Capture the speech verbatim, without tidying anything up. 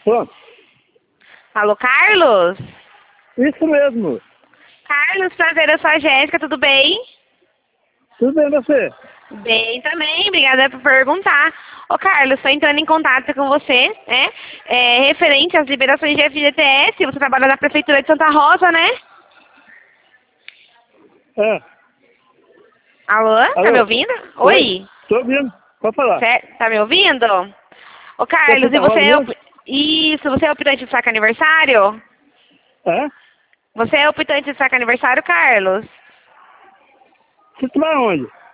Pronto. Alô, Carlos? Isso mesmo. Carlos, prazer, eu sou a Jéssica, tudo bem? Tudo bem, você? Bem também, obrigada por perguntar. Ô Carlos, estou entrando em contato com você, né? É, referente às liberações de F G T S, você trabalha na Prefeitura de Santa Rosa, né? É. Alô, tá Alô? me ouvindo? Oi? Oi, Tô ouvindo. Pode falar. Cé- tá me ouvindo? Ô Você é Carlos, e Santa você Rosa é o... mesmo? Isso, você é o optante de saque aniversário? É? Você é o optante de saque aniversário, Carlos? Você tá onde?